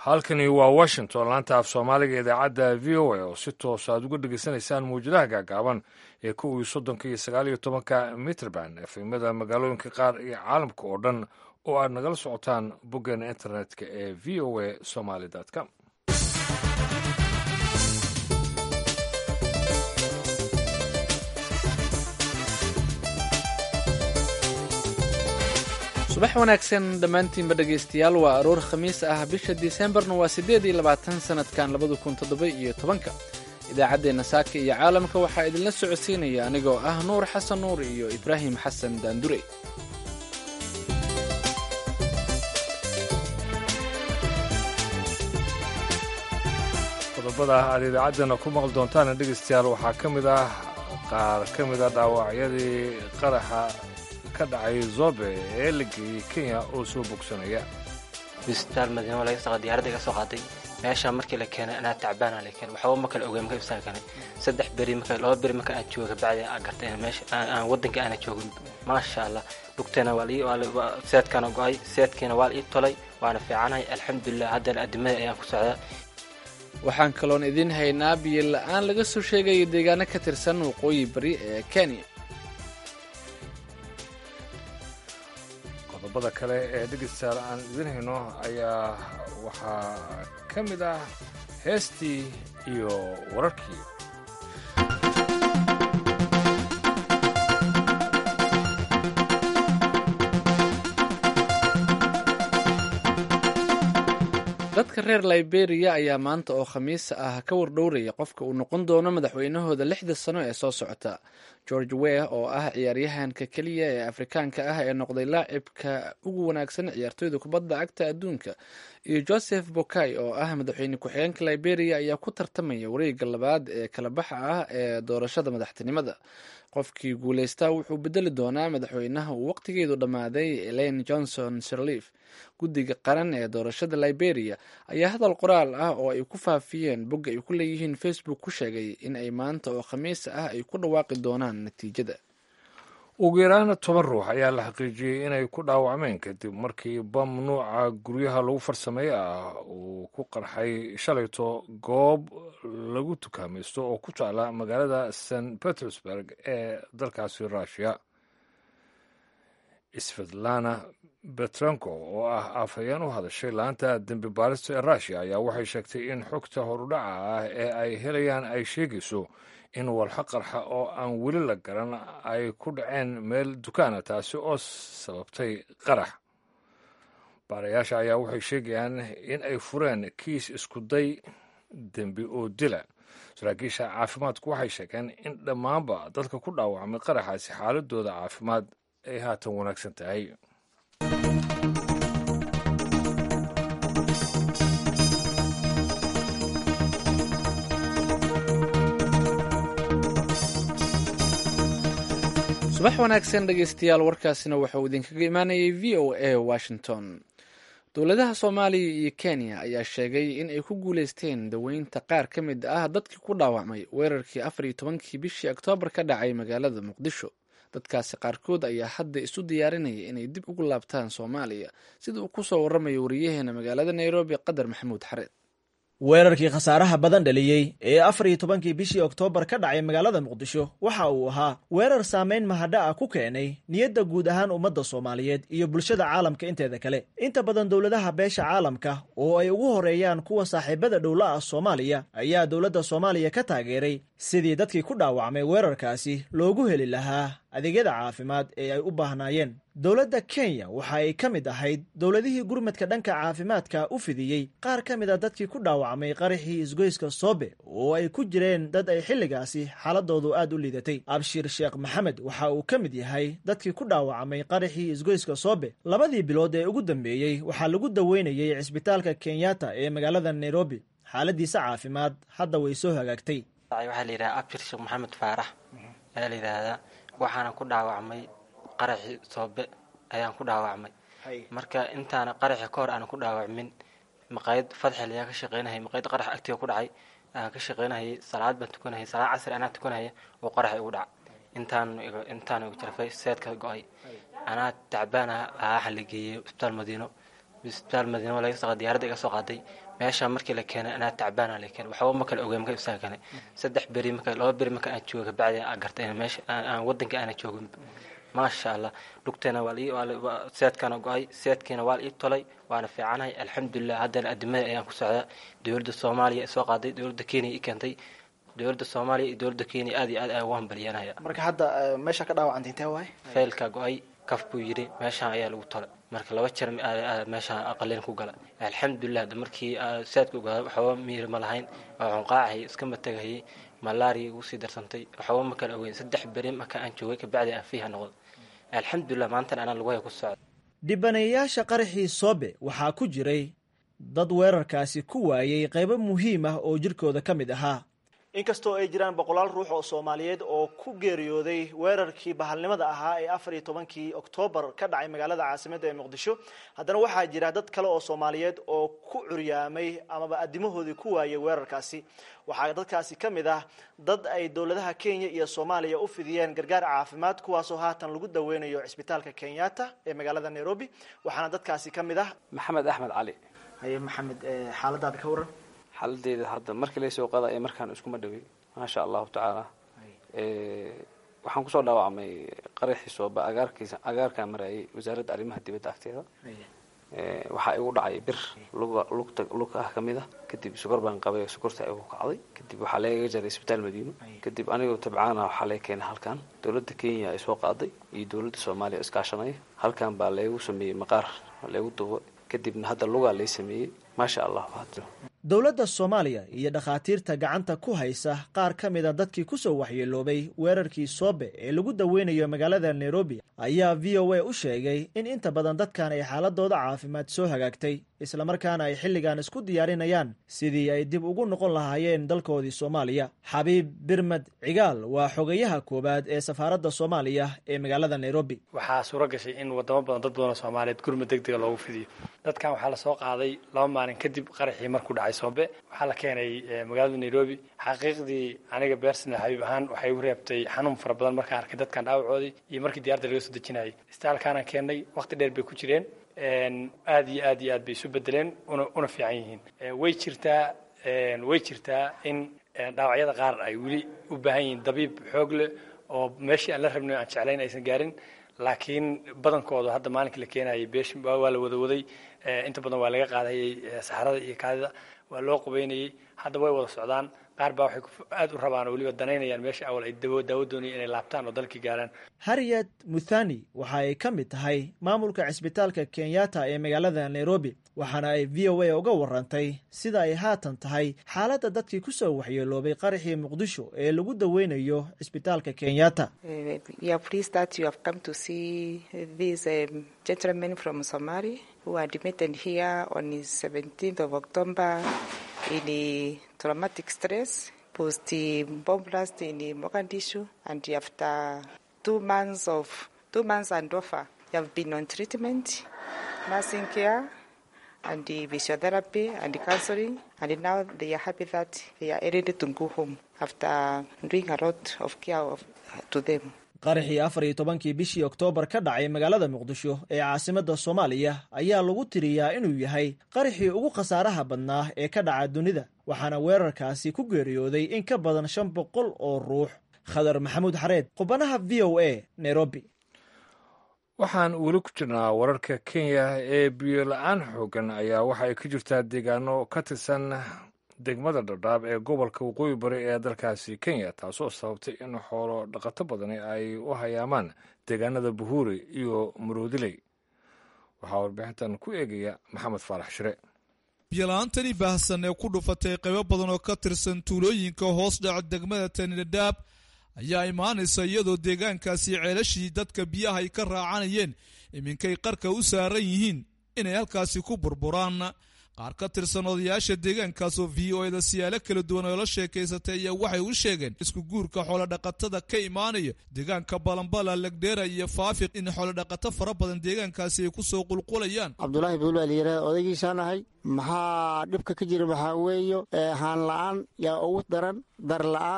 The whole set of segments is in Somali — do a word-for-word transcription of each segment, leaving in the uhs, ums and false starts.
halkani waa washington laanta af soomaaliga idaacadda v o a oo si toos aad uga dhegaysanaysaan mawjadaha gaagaaban ee kow iyo soddonka iyo sagaal iyo tobanka mitrband efemada magaalooyinka qaar iyo caalamka oo dhan oo aad nagala socotaan boggeena internetka ee v o a somaly com. subax wanaagsan dhammaantiinba dhegaystayaal waa aroor khamiis ah bisha diseembarna waa siddeed iyo labaatan sannadkan labada kun toddoba iyo tobanka idaacaddeenna saaka iyo caalamka waxaa idinla socodsiinaya anigoo ah nuur xasan nuur iyo ibraahim xasan daandurey. qodobada aad idaacaddeenna ku maqli doontaana dhegaystayaal waxaa ka mid ah qaar ka mid a dhaawacyadii qaraxa ka dhacay zobe ee la geeyey kenya oo soo bogsanaya. isbitaal madiino laga soo diyaaradda iga soo qaaday meesha markii la keenay anaa tacbaan la keenay waxba ma kala ogeey markay ibsaan kanay saddex beri markay laba beri markay aan joogo bacdi aan gartay meesha aan wadanka aan joogin maasha Allah dhugteena waa lii waa seedkana go'ay seedkeena waa ii tolay waana fiicanahay alxamdulillah hadda adimada ayaan ku socdaa. waxaan kaloon idin haynaa biyo la'aan laga soo sheegay deegaano ka tirsan waqooyi bari ee Kenya. qodobada kale ee dhegaystayaal aan idin hayno ayaa waxaa ka mid ah heestii iyo wararkii. dadka reer Liberia ayaa maanta oo khamiis ah ka wardhowraya qofka uu noqon doono madaxweynahooda lixda sano ee soo socota. George Weah oo ah ciyaaryahanka keliya ee Afrikaanka ah ee noqday laacibka ugu wanaagsan ciyaartoyda kubadda cagta adduunka, iyo Joseph Boakai oo ah madaxweyne ku-xigeenka Liberia ayaa ku tartamaya wareegga labaad ee kala baxa ah ee doorashada madaxtinimada. qofkii guuleystaa wuxuu bedeli doonaa madaxweynaha uu waqtigeedu dhammaaday Ellen Johnson Sirleaf. guddiga qaran ee doorashada Liberia ayaa hadal qoraal ah oo ay ku faafiyeen bogga ay ku leeyihiin Facebook ku sheegay in ay maanta oo khamiis ah ay ku dhawaaqi doonaan natiijada. ugu yaraan toban ruux ayaa la xaqiijiyey inay ku dhaawacmeen kadib markii bam nuuca guryaha lagu farsameeyo ah uu ku qarxay shalayto goob lagu tukaamaysto oo ku taala magaalada Saint Petersburg ee dalkaasi Russia. Svetlana Petrenko oo ah afhayeen u hadashay laanta dembi baarista ee Russia ayaa waxay sheegtay in xogta horudhaca ah ee ay helayaan ay sheegayso in walxa qarxa oo aan weli la garan ay ku dhaceen meel dukaana taasi oo sababtay qarax. baarayaasha ayaa waxay sheegayaan in ay fureen kiis iskuday dembi oo dila. saraakiisha caafimaadku waxay sheegeen in dhammaanba dadka ku dhaawacmay qaraxaasi xaaladooda caafimaad ay haatan wanaagsan tahay. subax wanaagsan dhegaystayaal, warkaasina waxauu idinkaga imaanayay v o a Washington. dowladaha Soomaaliya iyo Kenya ayaa sheegay in ay ku guuleysteen daweynta qaar ka mid ah dadkii ku dhaawacmay weerarkii afar iyo tobankii bishii Oktoobar ka dhacay magaalada Muqdisho. dadkaasi qaarkood ayaa hadda isu diyaarinaya inay dib ugu laabtaan Soomaaliya, sida uu ku soo warramayo wariyaheena magaalada Nairobi Qadar Maxamuud Xareed. weerarkii khasaaraha badan dhaliyey ee afar iyo tobankii bishii Oktoobar ka dhacay magaalada Muqdisho waxa uu ahaa weerar saameyn mahadha ah ku keenay niyadda guud ahaan ummadda Soomaaliyeed iyo bulshada caalamka inteeda kale. inta badan dowladaha beesha caalamka oo ay ugu horeeyaan kuwa saaxiibada dhowla ah Soomaaliya ayaa dowladda Soomaaliya ka taageeray sidii dadkii ku dhaawacmay weerarkaasi loogu heli lahaa adeegyada caafimaad ee ay u baahnaayeen. dowladda Kenya waxa ay ka mid ahayd dowladihii gurmadka dhanka caafimaadka u fidiyey qaar ka mid a dadkii ku dhaawacmay qaraxii isgoyska Sobe oo ay ku jireen dad ay xilligaasi xaaladoodu aad u liidatay. Abshir Sheekh Maxamed waxa uu ka mid yahay dadkii ku dhaawacmay qaraxii isgoyska Sobe. labadii bilood ee ugu dambeeyey waxaa lagu daweynayay cisbitaalka Kenyatta ee magaalada Nairobi. xaaladiisa caafimaad hadda way soo hagaagtay. waxaa la yiraahdaa Abshir Sheekh Maxamed Faarax ayaa la yiraahdaa. waxaana ku dhaawacmay qaraxii Sobe ayaan ku dhaawacmay. marka intaana qaraxii ka hor aan ku dhaawacmin maqaayad Fadxil ayaa ka shaqeynayay maqaayad qarax agtiga ku dhacay aan ka shaqeynayay salaad baan tukanayay salaad casr anaa tukanayay oo qarax igu dhacay intaan intaan ugu jarfay seedka go'ay anaa tacbaan ah xalligeeyay isbitaal Madiino isbitaal Madiino laga soo diyaaradda iga soo qaaday meesha markii la keenay anaa tacbaan la keenay waxba ma kala ogeey markay isaan keenay saddex beri markay laba beri markay aan jooga bacdi aan gartay in meesha aan wadanka aan joogin maasha Allah lugteena waa ii waa seedkana go'ay seedkeena waa ii tolay waana fiicanahay alxamdulillah haddana adimada ayaan ku socdaa dowladda Soomaaliya soo qaaday dowladda Kenya i keentay dowladda Soomaaliya iyo dowladda Kenya aad iyo aad ay waan balyanaya marka hadda meesha ka dhaawacantay intee waay faylka go'ay kaf buu yiri meesha ayaa lagu tolay marka laba jeer meesha aqaleen ku gala alxamdulillah markii seedku go'ay waxba miir ma lahayn waxaan qaacay iska matagay malaria ugu sii darsantay waxba ma kala ogeyn saddex beri marka aan joogay ka bacdi aan fiiha noqday alxamdulillah maanta ana lagu hay ku socdo dhibanayaasha qaraxii Soobe waxaa ku jiray dad weerarkaasi ku waayay qaybo muhiim ah oo jirkooda ka mid ahaa inkastoo ay jiraan boqolaal ruux oo Soomaaliyeed oo ku geeriyooday weerarkii bahalnimada ahaa ee afar iyo tobankii Oktoobar ka dhacay magaalada caasimadda ee Muqdisho haddana waxaa jira dad kale oo Soomaaliyeed oo ku curyaamay ama adimahoodii ku waayay weerarkaasi waxaa dadkaasi ka mid ah dad ay dawladaha Kenya iyo Soomaaliya u fidiyeen gargaar caafimaad kuwaas oo haatan lagu daweynayo isbitaalka Kenyatta ee magaalada Nairobi waxaana dadkaasi ka mid ah Maxamed Axmed Cali haye Maxamed xaaladaada ka waran xaaladeeda hadda markii la soo qaaday markaan isku ma dhawey ma sha Allah ta'ala ee waxaan ku soo dhaawacmay qaraxii Soobe agaarkiisa agaarka maray wasaaradda arrimaha dibadda agteeda ee waxa igu dhacay bir lugta lug ah kamida kadib sokor baan qabay sokorta ay ugu kacday kadib waxa la iga jaray isbitaal Madiino kadib aniga tabcaana waxa la keenay halkan dawladda Kenya ay soo qaaday iyo dawladda Soomaaliya iska kaashanay halkan baa la igu sameeyay maqaar la igu dubo kadibna hadda lugaa la sameeyay ma sha Allah hadda dawladda Soomaaliya iyo dhakhaatiirta gacanta ku haysa qaar ka mid ah dadkii ku soo waxyeeloobay weerarkii Soobe ee lagu daweynayo magaalada Nairobi ayaa V O A u sheegay in inta badan dadkan ay xaaladooda caafimaad soo hagaagtay isla markaana ay xilligan isku diyaarinayaan sidii ay dib ugu noqon lahaayeen dalkoodii Soomaaliya Xabiib Birmad Cigaal waa xogayaha koobaad ee safaaradda Soomaaliya ee magaalada Nairobi waxaa suura gashay in wadamo badan dad badan Soomaaliyeed gurmad degdeg loogu fidiyo dadkan waxaa la soo qaaday laba maalin kadib qaraxii markuu dhacay Soobe waxaa la keenay magaalada Nairobi xaqiiqdii aniga beersina Xabiib ahaan waxay u reebtay xanuun fara badan markaan arkay dadkan dhaawacoodii iyo markii diyaarada laga soo dejinayay istaalkaana keenay waqti dheer bay ku jireen aad iyo aad iyo aad bay isu bedeleen una una fiican yihiin way jirtaa way jirtaa in dhaawacyada qaar ay weli u baahan yihiin dabiib xoog leh oo meeshii aan la rabnay aan jeclayn aysan gaarin laakiin badankooda hadda maalinkii la keenayay beesh waa la wada waday inta badan waa laga qaadayay saxarada iyo kaadida waa loo qubeynayay hadda way wada socdaan qaar baa waxay aad u rabaan oo waliba danaynayaan meesha awal ay dawo daawo doonayaan inay laabtaan oo dalkii gaaraan Harriet Muthani waxa ay ka mid tahay maamulka cisbitaalka Kenyatta ee magaalada Nairobi waxaana ay V O A uga warantay sida ay haatan tahay xaaladda dadkii ku soo waxyeeloobay qaraxii Muqdisho ee lagu daweynayo cisbitaalka Kenyatta We are pleased that you have come to see these um, gentlemen from Somalia who are admitted here on the seventeenth of October in a traumatic stress post bomb blast in Mogadishu, and after two months of two months and over, they have been on treatment, nursing care, and the physiotherapy and the counseling, and now they are happy that they are ready to go home after doing a lot of care of, to them. qaraxii afar iyo tobankii bishii Oktoobar ka dhacay magaalada Muqdisho ee caasimadda Soomaaliya ayaa lagu tiriyaa inuu yahay qaraxii ugu khasaaraha badnaa ee ka dhaca dunida waxaana weerarkaasi ku geeriyooday in ka badan shan boqol oo ruux Khadar Maxamuud Xareed qubanaha V O A Nairobi waxaan weli ku jirnaa wararka Kenya ee biyo la'aan xoogan ayaa waxa ay ka jirtaa deegaano ka tirsan degmada Dadaab ee gobolka waqooyi bari ee dalkaasi Kenya taasoo sababtay in xoolo dhaqato badan ay u hayaamaan deegaanada Buhuri iyo Muruudiley waxaa warbixintan ku eegaya Maxamed Faarax Shire biyalaantani baahsan ee ku dhufatay qaybo badan oo ka tirsan tuulooyinka hoos dhaca degmada Dadaab ayaa imaanaysa iyadoo deegaankaasi ceelashii dadka biyaha ay ka raacanayeen iminkay qarka u saaran yihiin inay halkaasi ku burburaan qaar ka tirsan odayaasha deegaankaas oo V O A da siyaalo kala duwan oo la sheekaysatay ayaa waxay u sheegeen isku guurka xoolo dhaqatada ka imaanaya deegaanka Balambala Lagdheera iyo Faafiq in xoolo dhaqato fara badan deegaankaasi ay ku soo qulqulayaan Cabdullaahi Buulwa liira odaygiisanahay maxaa dhibka ka jira waxa weeyo haan la'aan yaa ugu daran dar la'aan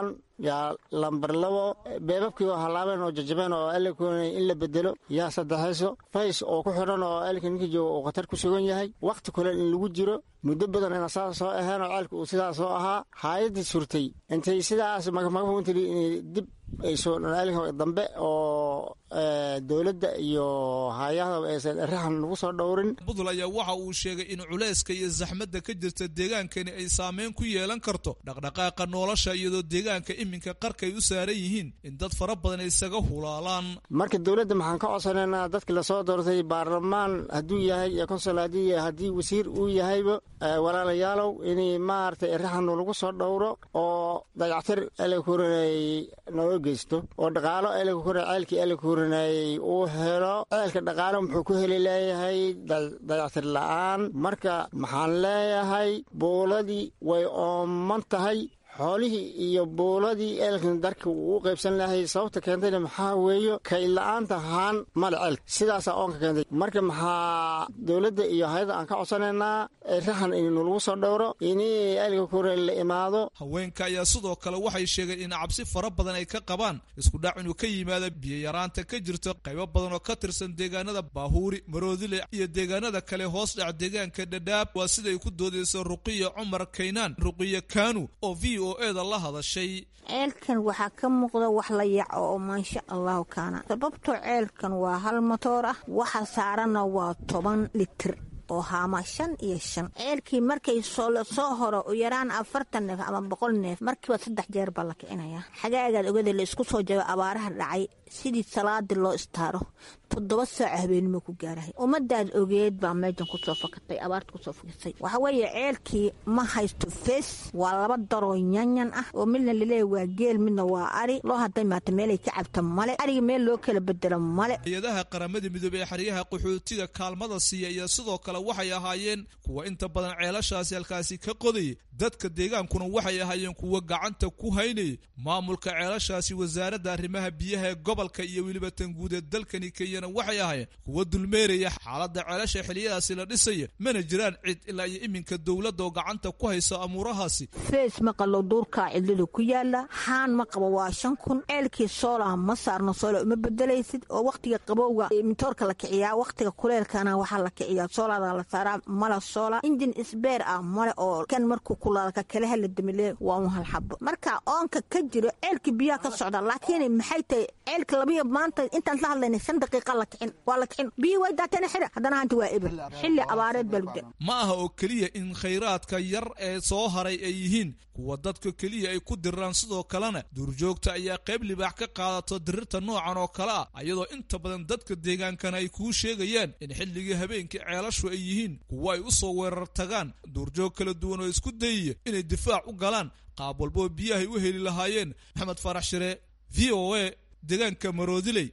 yaa lambar labo beebabkii oo halaabeen oo jajabeen oo eelka in la bedelo yaa saddexayso fays oo ku xidhan oo eelka ninkii jooga uu khatar ku sugan yahay wakhti kale in lagu jiro muddo badan ina saas soo aheen oo ceelka uu sidaas soo ahaa haayadii surtay intay sidaas magmagmaintay dib ay soo eelka dambe oo dowladda iyo hay-adaha aysan arrintan lagu soo dhowrin. Budul ayaa waxa uu sheegay in culayska iyo zaxmadda ka jirta deegaankani ay saameyn ku yeelan karto dhaqdhaqaaqa nolosha iyadoo deegaanka iminka qarkay u saaran yihiin in dad fara badan ay isaga hulaalaan. Marka dowladda maxaan ka codsanaynaa dadka la soo doortay baarlamaan hadduu yahay iyo konsol haddii haddii wasiir uu yahayba walaalayaalow inay maaragtay arrintan lagu soo dhowro oo dayactir elekhurinay noo geysto oo dhaqaalo elekhurin ceelkii elekhurin uu helo ceelka dhaqaale muxuu ku heli leeyahay dayactir la'aan marka maxaan leeyahay buuladii way ooman tahay xoolihii iyo buuladii eelkan darka uu u qaybsan lahay sababta keentayna maxaa weeyo kay la'aanta haan male ceelka sidaasaa oonka keentay marka maxaa dowladda iyo hay-ada aan ka codsanaynaa raxan inuu lagu soo dhowro inii eelka kore la imaado. Haweenka ayaa sidoo kale waxay sheegeen in cabsi fara badan ay ka qabaan isku dhac inuu ka yimaado biyo yaraanta ka jirto qaybo badan oo ka tirsan deegaanada Baahuuri Maroodile iyo deegaanada kale hoos dhac deegaanka Dadaab waa sida ay ku doodayso Ruqiya Cumar Kaynaan Ruqiya Kaanu oo v o a da la hadashay. ceelkan waxaa ka muuqda wax la yaco oo maasha allahu kaana sababtoo ceelkan waa hal matoor ah waxa saarana waa toban litir oo haama shan iyo shan ceelkii markay soo soo horo u yaraan afartan neef ama boqol neef markiiba saddex jeer baa la kicinayaa xagaagaad ogada la isku soo jabo abaaraha dhacay sidii salaadii loo istaaro toddoba saac habeenimo ku gaarahay ummadaad ogeed baa meejan ku soo fakatay abaarta ku soo fakatay waxa weeye ceelkii ma haysto fees waa laba daroo yanyan ah oo midna laleeyahay waa geel midna waa ari loo haday maata meelay ka cabta male ariga meel loo kala bedelo male. Hay'adaha qaramada midoobay ee xariyaha qaxootiga kaalmada siiya iyo sidoo kale waxay ahaayeen kuwa inta badan ceelashaasi halkaasi ka qoday dadka deegaankuna waxay ahaayeen kuwa gacanta ku haynay maamulka ceelashaasi wasaaradda arrimaha biyaha ee gobolka iyo weliba tanguud ee dalkani Kenya waxay ahaayeen kuwa dulmeeraya xaaladda ceelasha xiliyadaasi la dhisay mana jiraan cid ilaa iyo iminka dawladda oo gacanta ku haysa amuurahaasi. fees ma qalo duurka cidlada ku yaala haan ma qabo waa shan kun ceelkii soolaa ma saarno soolaa uma bedelaysid oo waqtiga qabowga mitoorka la kiciyaa waqtiga kuleelkana waxaa la kiciyaa soolada la saaraa mala soola injin isbeer ah male oo kan markuu kulaalka kale hal damile waa un hal xabo marka oonka ka jiro ceelkii biyaha ka socda laakiin maxay tahay ceelka labiyo maanta intaan la hadlaynay shan daqiiqo la kicin waa la kicin biyo way daateen xira hadana hanti waa ibir xilli abaareed balde ma aha oo kaliya in khayraadka yar ee soo haray ay yihiin kuwa dadka kaliya ay ku diraan sidoo kalena duurjoogta ayaa qayb libaax ka qaadato dirirta noocan oo kale ah ayadoo inta badan dadka deegaankana ay kuu sheegayaan in xilligii habeenkii ceelashu ay yihiin kuwa ay u soo weerar tagaan duurjoog kala duwan oo isku dayaya inay difaac u galaan qaab walbo biyahay u heli lahaayeen. Maxamed Farax Shire v o a deegaanka Maroodile.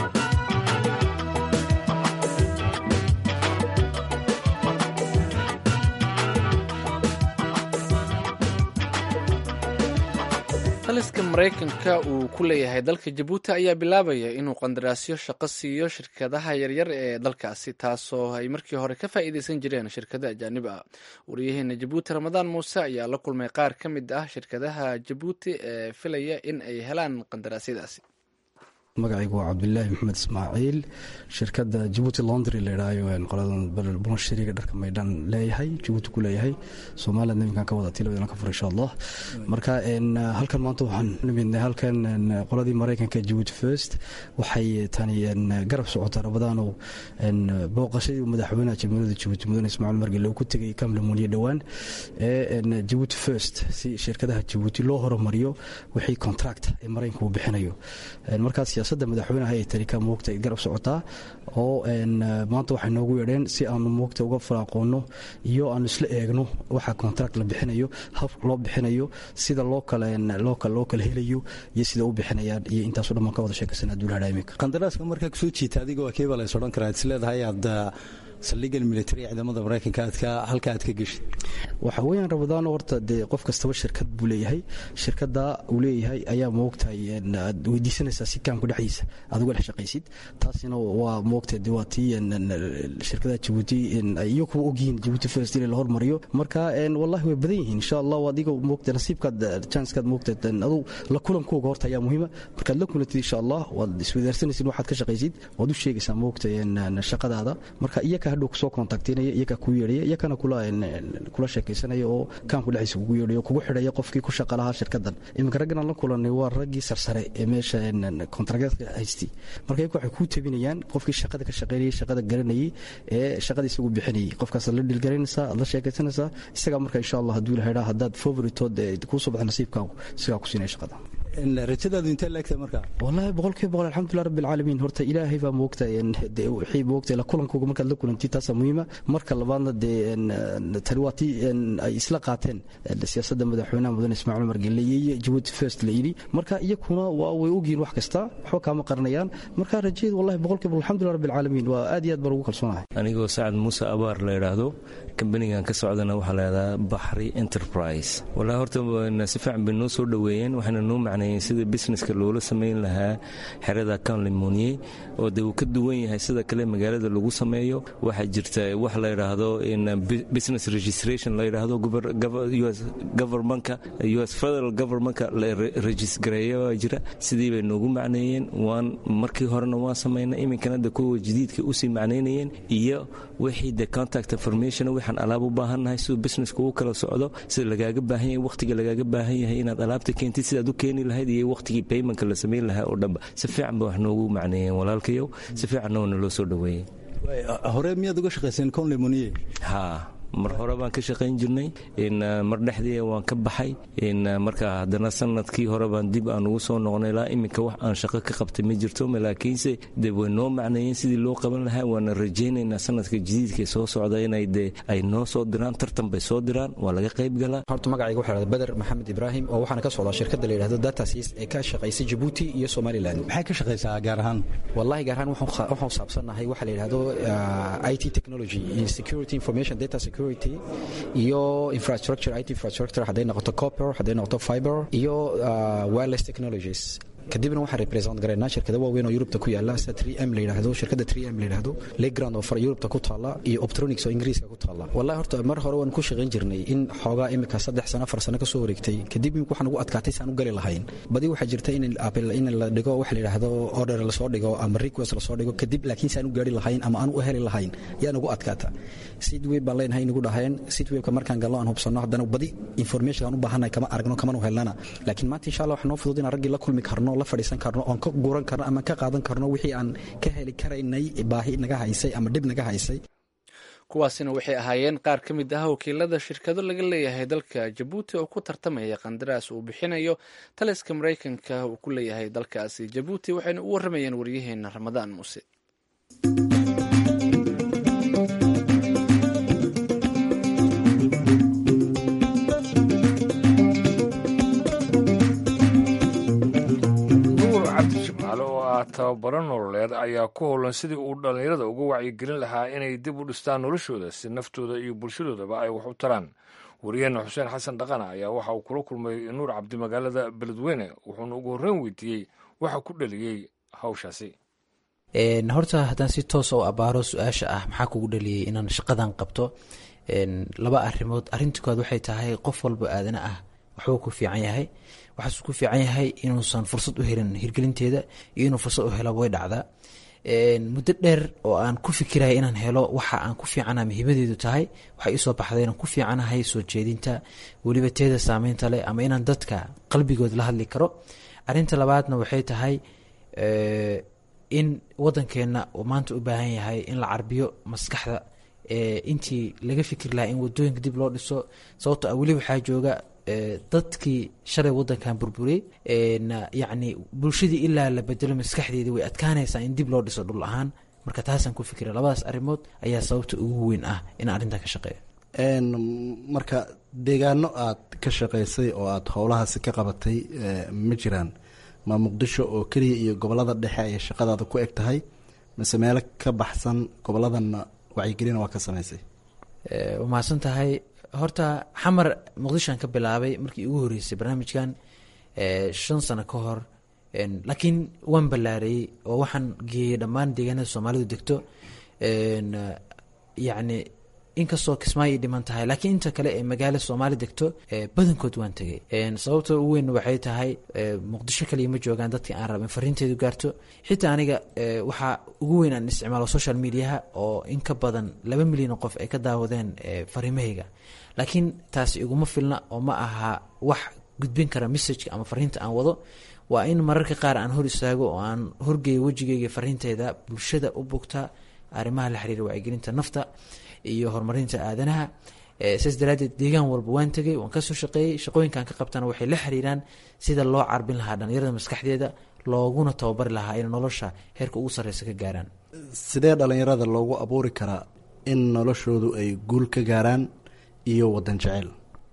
taliska Mareykanka uu ku leeyahay dalka Djibouti ayaa bilaabaya inuu qandaraasyo shaqo siiyo shirkadaha yaryar ee dalkaasi taasoo ay markii hore ka faa'iideysan jireen shirkada ajaanib ah. Wariyaheena Djibouti Ramadaan Muuse ayaa la kulmay qaar ka mid ah shirkadaha Djibouti ee filaya in ay helaan qandaraasyadaasi. magacaygu waa cabdilaahi maxamed ismaaciil shirkadda Djibouti Laundry la yidhaayo qoladan bulshariga dharka maydhan leeyahay Djibouti ku leeyahay Soomaaliya nimankan ka wada tilada ka furo insha Allah marka in halkan maanta waxaan nimidnay halkan qoladii Mareykanka Djibouti First waxay tani garab socota Ramadaan oo booqashadii madaxweynaha jamhuuriyadda Djibouti mudane Ismaaciil Margile uu ku tagay Kamle Muuniye dhawaan ee Djibouti First si shirkadaha Djibouti loo horumariyo wixii contract ee Mareykanka uu bixinayo markaas siyaasadda madaxweynaha ay tani ka muuqtay garab socotaa oo maanta waxay noogu yeedheen si aanu muuqta uga faraaqoono iyo aan isla eegno waxa contract la bixinayo habka loo bixinayo sida loo kala loo kala loo kala helayo iyo sida uu bixinayaan iyo intaas oo dhan ka wada sheekaysan adduunka imika qandaraaska markaa ku soo jiita adiga waa keebal ay soo dhan karaa isleedahay aad saldhiggan military ciidamada maraykanka aad ka halka aad ka geshid? waxa weeyaan rabadaan horta dee qof kastaba shirkad buu leeyahay, shirkadda uu leeyahay ayaa moogtahay aad weydiisanaysaa si kaamku dhexdiisa aad uga dhex shaqaysid. taasina waa moogtahay dee waa tii shirkadaha Djibouti iyo kuwa ogyihiin Djibouti first in la hormariyo. marka wallahi way badan yihiin insha Allah, adiga moogtahay nasiibkaad chance-kaad moogtahay adu la kulankooga horta ayaa muhiima. markaad la kulantid insha Allah waad isweydaarsanaysid waxaad ka shaqaysid, waad u sheegaysaa moogtahay shaqadaada. marka iyaka hadhow kusoo kontaktinaya, iyaka ku yeedhaya, iyakana kula kula sheekaysanaya oo kaamku dhexdiisa kugu yeedhayo kugu xidhaya qofkii ku shaqa lahaa shirkaddan. iminka raggan aan la kulanay waa raggii sarsare ee meesha kontragaadka haystay. marka iyaku waxay kuu tabinayaan qofkii shaqada ka shaqaynayay, shaqada garanayay ee shaqada isagu bixinayay. qofkaas la dhilgaranaysaa, aad la sheekaysanaysaa isaga. marka insha Allah hadduu ilahay dhaha haddaad favoritood kuu soo baxda nasiibkaagu sigaa ku siinaya shaqada. rajadaadu intee laegtay marka? wallahi boqolkiiba boqol alxamdulilah rabbi alcaalamiin. horta ilaahay baa moogtahay wixii moogtahay la kulankooga markaad la kulantid taasaa muhiima. marka labaadna dee tani waa tii ay isla qaateen siyaasadda madaxweynaha mudane Ismaaciil Umar Gelle iyo Djibouti first la yidhi. marka iyakuna waa way ogyihiin wax kasta, waxba kaama qaranayaan. marka rajadeed wallahi boqolkiiba alxamdulilah rabbi alcaalamiin waa aad iyo aad baan ugu kalsoonahay. anigoo Sacad Muuse Abaar la yidhaahdo, kambanigan ka socdana waxaa la yidhahdaa Bahri Enterprise. wallahi horta si fiican bay noo soo dhoweeyeen, waxayna noo macneeyeen sida businesska loola samayn lahaa xerada Camp Lemonnier oo dee uu ka duwan yahay sida kale magaalada lagu sameeyo. waxaa jirta wax la yidhaahdo in business registration la yidhaahdo U S governmentka U S federal governmentka la registrayo jira. sidii bay noogu macneeyeen, waan markii horena waan samaynay, iminkana de kuwa jadiidka usii macneynayeen iyo wixii de contact information waxaan alaab u baahannahay siduu businesska uu kala socdo, sida lagaaga baahan yahay, waqtiga lagaaga baahan yahay inaad alaabta keentid, sidaad u keeni lahayd iyo waqtigii paymentka la samayn lahaa oo dhanba si fiican ba wax noogu macneeyeen walaalkayow, si fiicanna waana loo soo dhoweeyey. hore miyaad uga shaqayseen Camp Lemonnier? ha mar hore baan ka shaqayn jirnay, in mar dhexdii waan ka baxay, in marka haddana sanadkii hore baan dib aan ugu soo noqnay. ilaa iminka wax aan shaqo ka qabtay ma jirto, laakiinse dee way noo macneeyeen sidii loo qaban lahaa. waana rajaynaynaa sanadka jadiidka soo socda inay dee ay noo soo diraan, tartan bay soo diraan, waa laga qayb galaa. horta magacayga waxaa lahada Badar Maxamed Ibraahim oo waxaana ka socdaa shirkadda la yidhahdo Datasys ee ka shaqaysa Djibouti iyo Somaliland. maxay ka shaqaysaa gaar ahaan? wallahi gaar ahaan waxaan saabsanahay waxa la yidhahdo I T technology iyo security information data security iyo infrastructure I T infrastructure, hadday noqoto copper, hadday noqoto fiber iyo wireless technologies. kadibna waxaan represent garaynaa shirkada waaweyn oo Yurubta ku yaala sida three M la yiraahdo, shirkada three M la yiraahdo, Legrand oo far Yurubta ku taala iyo Optronics oo Ingiriiska ku taala. wallahi horta mar hore waan ku shaqayn jirnay in xoogaa imika saddex sano afar sano ka soo wareegtay. kadib waxaan ugu adkaatay saan u gali lahayn. badi waxaa jirta in Apple in la dhigo wax la yiraahdo order la soo dhigo ama request la soo dhigo, kadib laakiin saan u gaari lahayn ama aan u heli lahayn yaan ugu adkaata. Sidway baan leenahay inagu dhaheen, Sidway-ka markaan galno aan hubsano haddana badi information aan u baahanahay kama aragno kama u helnana. laakiin maanta insha Allah waxaan noo fududina ragii la kulmi karno, la fadhiisan karno, oon ka guuran karno ama ka qaadan karno wixii aan ka heli karaynay baahi naga haysay ama dhib naga haysay. kuwaasina waxay ahaayeen qaar ka mid ah wakiilada shirkado laga leeyahay dalka Djibouti oo ku tartamaya qandaraas uu bixinayo taliska Mareykanka uu ku leeyahay dalkaasi Djibouti. waxayna u waramayeen waryaheena Ramadaan Muuse. tababaro nololeed ayaa ku howlan sidii uu dhallinyarada uga wacyigelin lahaa inay dib u dhistaan noloshooda si naftooda iyo bulshadoodaba ay wax u taraan. wariyaheena xuseen xasan dhaqana ayaa waxa uu kula kulmay nuur cabdi magaalada beledweyne, wuxuuna ugu horreyn weydiiyey waxa ku dhaliyey hawshaasi. horta haddaan si toos u abaaro su-aasha ah maxaa kugu dhaliyey inaan shaqadan qabto, laba arrimood. arrinta koowaad waxay tahay qof walba aadana ah waxbuu ku fiican yahay, waxaasuu ku fiican yahay inuusan fursad u helin hirgelinteeda iyo inuu fursad u helo way dhacdaa. muddo dheer oo aan ku fikiraya inaan helo waxa aan ku fiicana muhiimadeedu tahay, waxay isoo baxday inaan ku fiicanahay soo jeedinta, weliba teeda saameynta leh ama inaan dadka qalbigood la hadli karo. arinta labaadna waxay tahay in wadankeena uu maanta u baahan yahay in la carbiyo maskaxda, intii laga fikir lahaa in wadooyinka dib loo dhiso. sababto ah weli waxaa jooga dadkii shalay wadankan burburiyey, yacni bulshadii ilaa la bedelo maskaxdeedii way adkaanaysaa in dib loo dhiso dhul ahaan. marka taasaan ku fikira, labadaas arrimood ayaa sababta ugu weyn ah in arrintan ka shaqeeyo. marka deegaano aad ka shaqaysay oo aad howlahaasi ka qabatay ma jiraan? ma muqdisho oo keliya iyo gobolada dhexe ayay shaqadaada ku eg tahay, mise meelo ka baxsan goboladana wacyigelina waa ka samaysay waa mahadsan tahay horta xamar muqdishoan ka bilaabay markii ugu horreysay barnaamijkan shan sano ka hor laakiin waan ballaarayey oo waxaan geeyey dhammaan deegaanada soomaalidu degto yacni inkastoo kismaayo ay dhiman tahay laakiin inta kale ee magaalo soomaali degto badankood waan tegey sababta ugu weyn waxay tahay muqdisho kaliya ma joogaan dadkii aan rabin fariinteedu gaarto xitaa aniga waxaa ugu weyn aan isticmaalo social mediaha oo in ka badan laba milyan oo qof ay ka daawadeen fariimahayga laakiin taasi iguma filna oo ma aha wax gudbin kara messageka ama fariinta aan wado waa in mararka qaar aan hor istaago oo aan horgeeyo wejigeyga fariinteeda bulshada u bogta arrimaha la xiriira wacyigelinta nafta iyo horumarinta aadanaha saas daraadeed deegaan walba waan tegey waan kasoo shaqeeyey shaqooyinkan ka qabtana waxay la xiriiraan sida loo carbin lahaa dhalinyarada maskaxdeeda looguna tababari lahaa inay nolosha heerka ugu sarreysa ka gaaraan sidee dhalinyarada loogu abuuri karaa in noloshoodu ay guul ka gaaraan iyo wadan jaceyl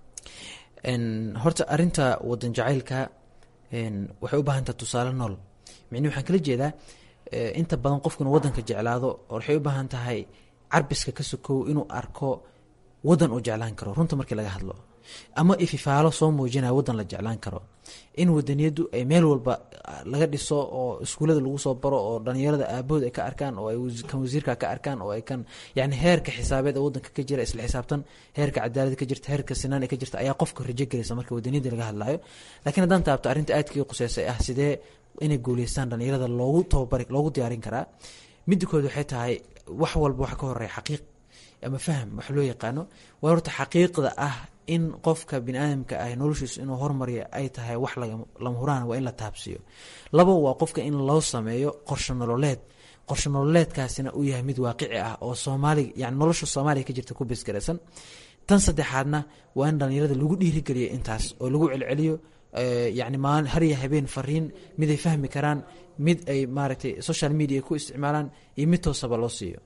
horta arinta wadan jaceylka waxay u baahantaha tusaale nool micnii waxaan kala jeedaa inta badan qofku inuu wadanka jeclaado waxay u baahan tahay carbiska ka sokow inuu arko wadan uu jeclaan karo runta markii laga hadlo ama ififaalo soo muujinaya wadan la jeclaan karo in wadaniyadu ay meel walba laga dhiso oo iskuulada lagu soo baro oo dhalinyarada aabahood ay ka arkaan oo ay kan wasiirka ka arkaan oo ay kan yani heerka xisaabeed ee wadanka ka jira isla xisaabtan heerka cadaalad ka jirta heerka sinaan ee ka jirta ayaa qofka rajo gelaysa marka wadaniyada laga hadlayo laakiin haddaan taabto arrinta aadkii quseysay ah sidee inay guuleystaan dhalinyarada loogu tababari loogu diyaarin karaa midda kood waxay tahay wax walba waxa ka horeeya xaqiiq ama faham wax loo yaqaano waa horta xaqiiqda ah in qofka bini aadamka ah noloshiisu inuu horumariyo ay tahay wax lama huraan waa in la taabsiiyo labo waa qofka in loo sameeyo qorshe nololeed qorshe nololeedkaasina uu yahay mid waaqici ah oo soomaaliga yani nolosha soomaaliya ka jirta ku bisgaraysan tan saddexaadna waa in dhalinyarada lagu dhiirigeliyo intaas oo lagu celceliyo yani maalin har iyo habeen fariin mid ay fahmi karaan mid ay maaragtay social media ku isticmaalaan iyo mid toosaba loo siiyo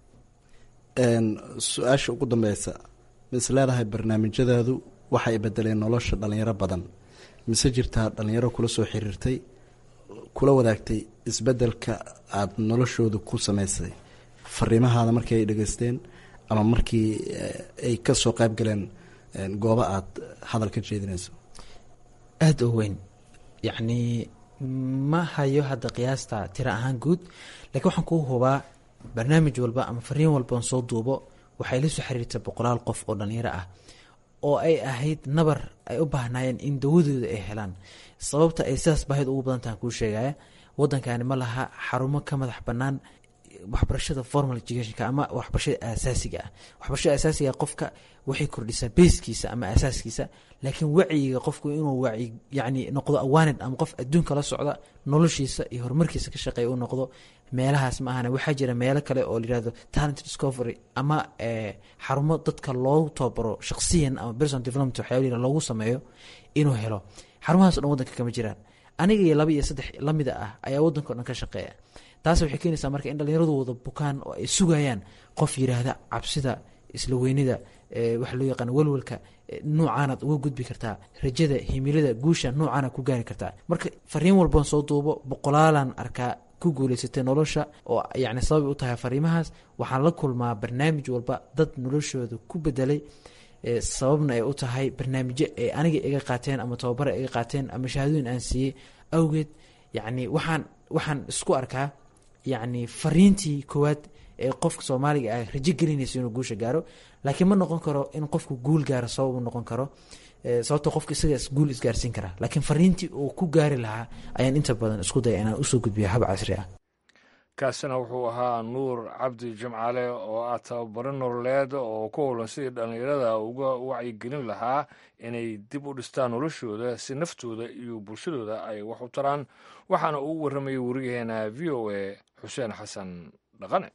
su-aasha ugu dambeysa mis leedahay barnaamijyadaadu waxay bedeleen nolosha dhalinyaro badan mise jirtaa dhalinyaro kula soo xiriirtay kula wadaagtay isbedelka aada noloshooda ku sameysay fariimahaada markii ay dhegeysteen ama markii ay ka soo qayb galeen goobo aada hadal ka jeedinayso aada u weyn yacni ma hayo hadda qiyaasta tiro ahaan guud laakiin waxaan kuu hubaa barnaamij walba ama fariin walban soo duubo waxay la soo xiriirtay boqolaal qof oo dhalinyaro ah oo ay ahayd nabar ay u baahnaayeen in dawadooda ay helaan sababta ay sidaas baahid ugu badantahan kuu sheegaya wadankani ma laha xarumo ka madax bannaan waxbarashada formal educationka ama waxbarashada asaasiga ah waxbarashada asaasiga qofka waxay kordhisaa beeskiisa ama asaaskiisa laakiin wacyiga qofku inuu wacyi yani noqdo awaanid ama qof adduunka la socda noloshiisa iyo horumarkiisa ka shaqeeya uu noqdo meelahaas ma ahana waxaa jira meelo kale oo layihahdo talent discovery ama xarumo dadka loogu tababaro shaqsiyan ama personal development waxyaala loogu sameeyo inuu helo xarumahaas o dhan wadanka kama jiraan aniga iyo laba iyo saddex lamida ah ayaa wadanka o dhan ka shaqeeya taas waxay keenaysaa marka in dhalinyaradu wada bukaan oo ay sugayaan qof yiraahda cabsida isla weynida waxa loo yaqaano walwalka noocaanaad uga gudbi kartaa rajada himilada guusha noocaana ku gaari kartaa marka fariin walban soo duubo boqolaalan arkaa ku guuleysatay nolosha oo yani sabab u tahay fariimahaas waxaan la kulmaa barnaamij walba dad noloshooda ku bedelay sababna ay u tahay barnaamijyo ay aniga iga qaateen ama tababara iga qaateen ama shahaadooyin aan siiyey awgeed yani waxaan waxaan isku arkaa yani fariintii koowaad ee qofka soomaaliga ah rajo gelinaysa inuu guusha gaaro laakiin ma noqon karo in qofku guul gaaro sabab u noqon karo sababto qofka isaga guul isgaarsiin karaa laakiin fariintii uu ku gaari lahaa ayaan inta badan isku daya inaan usoo gudbiyo hab casri ah kaasina wuxuu ahaa nuur cabdi jimcaale oo ah tababaro nololeed oo ku howlan sidii dhallinyarada uga wacyigelin lahaa inay dib u dhistaan noloshooda si naftooda iyo bulshadooda ay wax u taraan waxaana uu warramayay wariyaheena v o a xuseen xasan dhaqane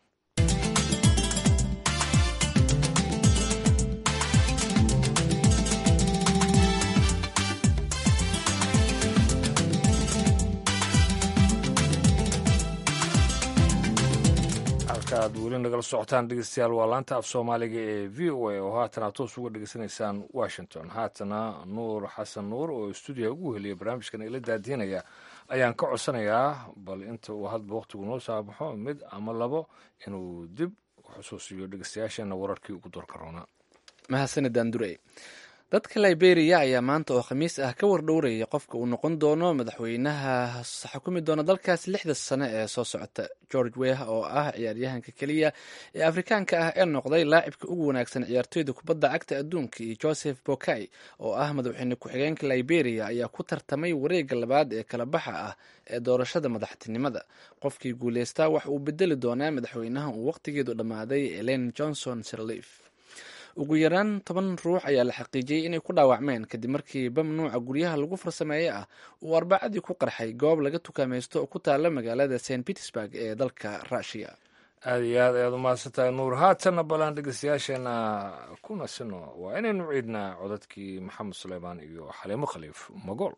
aad weli nagala socotaan dhegeystayaal waa laanta af soomaaliga ee v o a oo haatan aad toos uga dhegeysanaysaan washington haatana nuur xasan nuur oo stuudiyaha ugu heliya barnaamijkan ila daadiinaya ayaan ka codsanayaa bal inta uu hadba wakhtigu noo saabaxo mid ama labo inuu dib xusuusiyo dhegeystayaashana wararkii ugu doorka roona. mahadsanidaan durey. dadka liberia ayaa maanta oo khamiis ah ka wardhowraya qofka uu noqon doono madaxweynaha xukumi doona dalkaas lixda sano ee soo socota. george weah oo ah ciyaaryahanka keliya ee afrikaanka ah ee noqday laacibka ugu wanaagsan ciyaartoyda kubadda cagta adduunka, iyo joseph bokai oo ah madaxweyne ku-xigeenka liberia ayaa ku tartamay wareegga labaad ee kala baxa ah ee doorashada madaxtinimada. qofkii guuleystaa wax uu bedeli doonaa madaxweynaha uu waqtigeedu dhammaaday ellen johnson sirleaf. ugu yaraan toban ruux ayaa la xaqiijiyey inay ku dhaawacmeen kadib markii bam nuuca guryaha lagu farsameeye ah uu arbacadii ku qarxay goob laga tukaamaysto oo ku taala magaalada st petersburg ee dalka rushiya. aada iyo aad ayaad umahadsantahay nuur. haatanna balaan dhegeystayaasheena ku nasino waa inaynu ciidnaa codadkii maxamed suleymaan iyo xaliimo khaliif magool.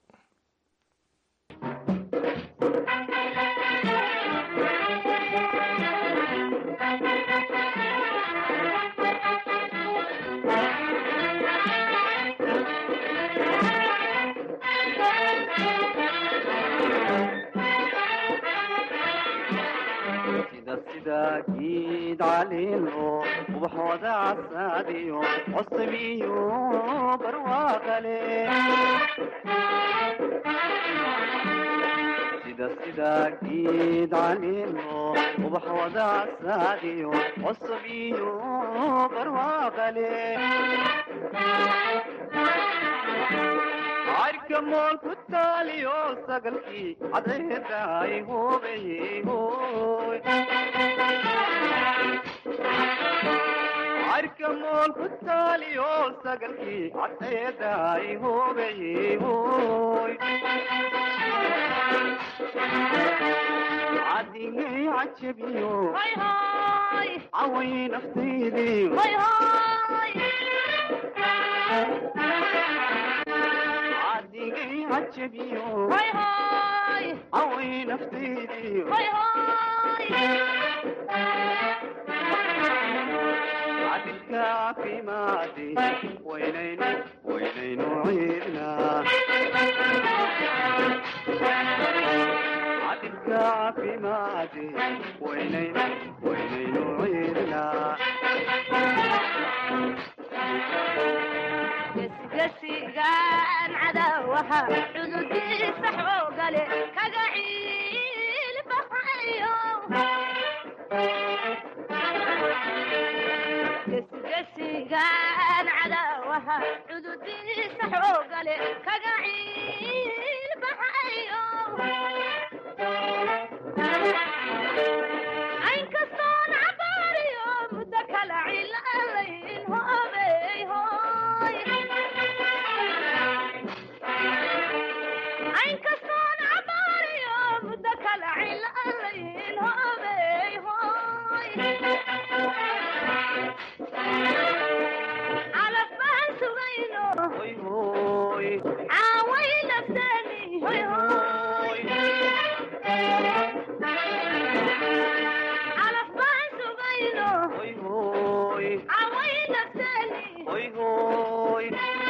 sida geed caleeno ubaxooda casaadiyo cosabiyo barwaaqale sida sida geed caleeno ubaxooda casaadiyo cosabiyo barwaaqale arka mool ku taaliyo sagalkii cadeedaay hoobayey hooy arka mool ku taaliyo sagalkii cadeedaay hoobayey hooy cadigay cajabiyo caway naftaydii cadigay cajabiyo caway naftaydii cadilka caafimaadi waynaynu waynaynu ciidnaa cadilka caafimaadi waynaynu waynaynu ciidnaa gesigaan cadawaha cududiisa xoogale kaga ciilbaxayo gesigaan cadawaha cududiisa xoogale kaga ciilbaxayo aynkastoon cabaariyo muddo kala cilaalayn hoobey hooy aynkastoon cabaariyo muddo kala cilaalayn hoobey hooy calaf baan sugayno caaway nafteeni hoy hooy calaf baan sugayno caaway nafteeni hoy hooy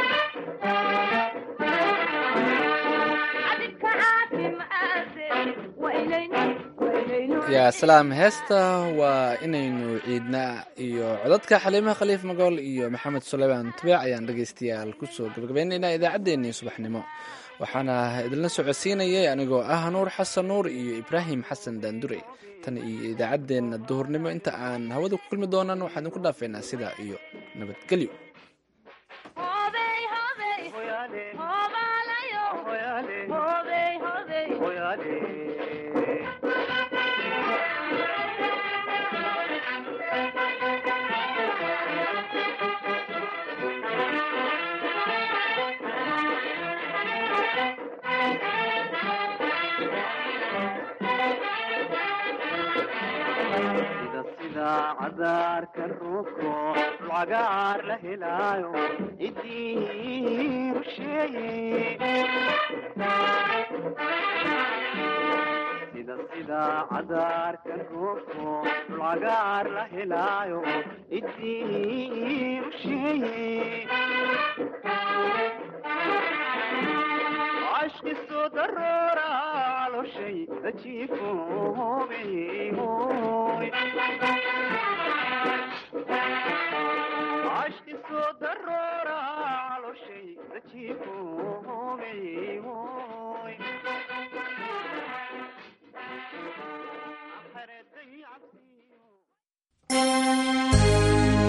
cadibka caafimaade waa inaynu yaa salaam. heesta waa inaynu ciidnaa iyo codadka xaliimaha khaliif magool iyo maxamed suleymaan tubeec ayaan dhegeystayaal kusoo gabagabaynaynaa idaacaddeenii subaxnimo. waxaana idinla socodsiinayay anigoo ah nuur xasan nuur iyo ibraahim xasan daandure. tan iyo idaacaddeenna duhurnimo inta aan hawada ku kulmi doonaan waxaan idinku dhaafeynaa sidaa iyo nabadgelyo. cadaarka ruko lagaar la helaayo cidii rusheeye sida sida cadaarka ruko lagaar la helaayo cidii rusheeye ashki soo daroora caloshay dajiifo hoobey hooy عشق صدر على شيء تجيبه